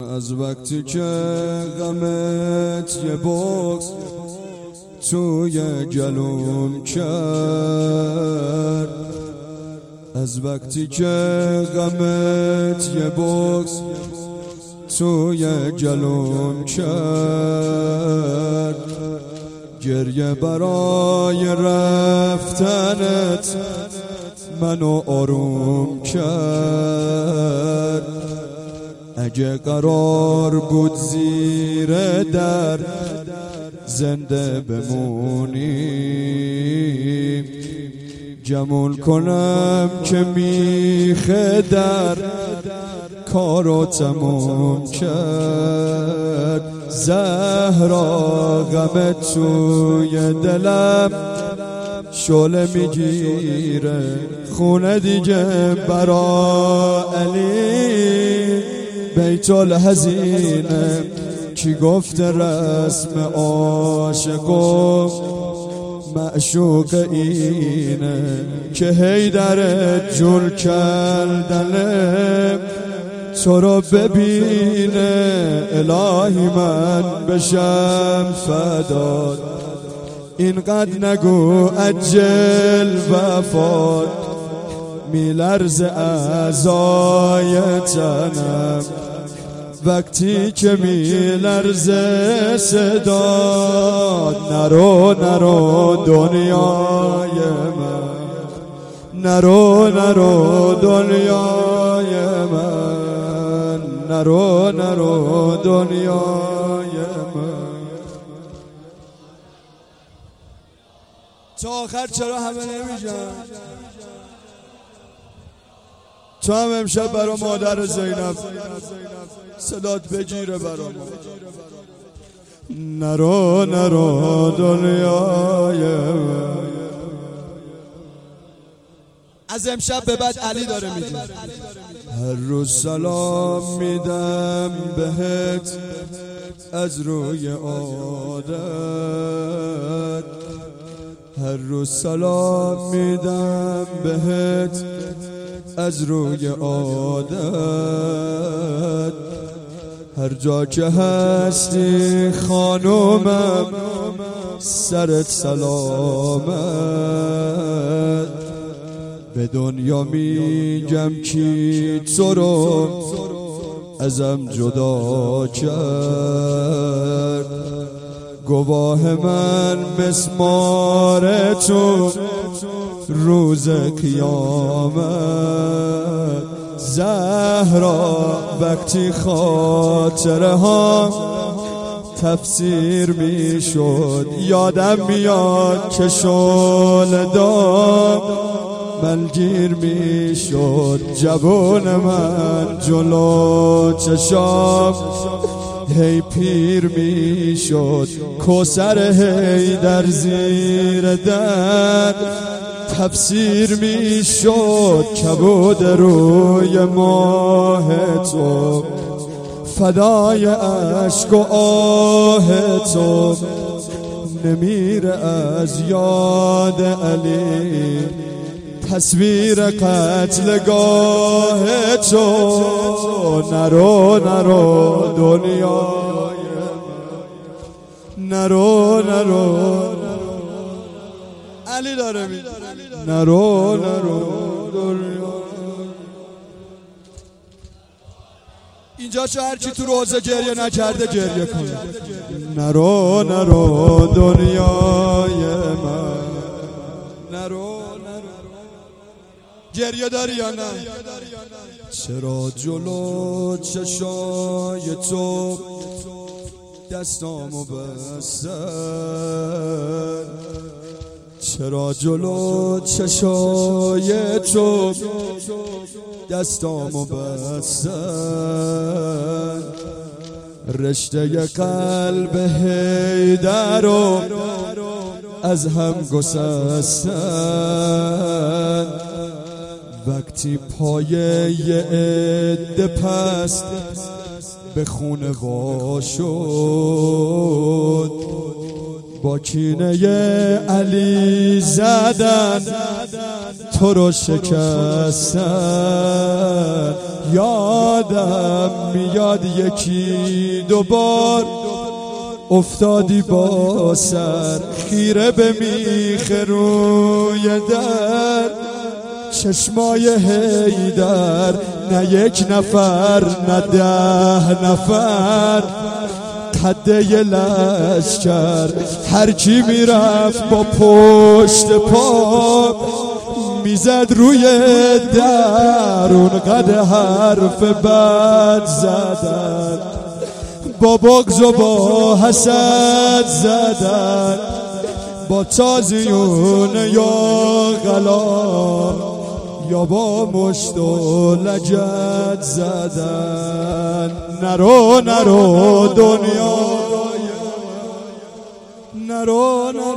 از وقتی که غمت یه بغض توی جلوم کرد، از وقتی که غمت یه بغض توی جلوم کرد، گریه برای رفتنت منو آروم کرد. اگه قرار بود زیر در زنده بمونیم، گمون کنم که میخه در کارو تموم کرد. زهرا غم توی دلم شعله میگیره، خونه دیگه برا علی بیت الحزینه. کی گفت رسم عاشق و معشوق اینه، که هیدر جل کردنه تو رو ببینه. الهی من بشم فدات، اینقدر نگو عجل وفات. میلرز اعضای تنم وقتی که میلرزه صدات. نرو نرو دنیای من، نرو نرو دنیای من، نرو نرو دنیای من. تا آخر چرا همه نمیجن؟ تو هم امشب برا مادر زینب صدات بگیره برا ما. نرو نرو دنیای من. از امشب به بعد علی داره میگه هر روز سلام میدم بهت از روی عادت، هر روز سلام میدم بهت از روی عادت. هر جا که هستی خانومم سرت سلامت. به دنیا میگم کی تو رو ازم جدا کرد، گواه من مسمار تو روز قیامت. زهرا وقتی خاطره ها تفسیر میشد، یادم میاد که شعله دار ملگیر میشد. جوان من جلو چشام هی پیر میشد، کوثر هی در زیر در تفسیر میشد. کبود روی ماه تو فدای عشق و آه تو، نمیره از یاد علی تصویر قتلگاه تو. نرو نرو دنیای من، نرو نرو علی داره میگه نرو نرو دنیا. اینجا چه هر کی تو روزه گریه نکرده گریه کنه. نرو نرو دنیای من، نرو گریه داری یا نه؟ چرا جلو چشای تو دستامو بستن؟ چرا جلو چشای تو دستامو بستن؟ رشته قلب هیدر رو از هم گسستن. وقتی پایه یه عده پست به خونه وا شد، با کینه علی زدن تو رو شکستن. یادم میاد یکی دوبار افتادی با سر خیره به میخ روی در، چشمای حیدر، نه یک نفر نه 10 نفر، قده ی لشکر، هر کی میرفت با پشت پا میزد روی در، اونقدر حرف بد زدن، با بغض و با حسد زدن، با تازیون یا غلام یا با مشت و لجد زدن. نرو نرو دنیا، نرو نرو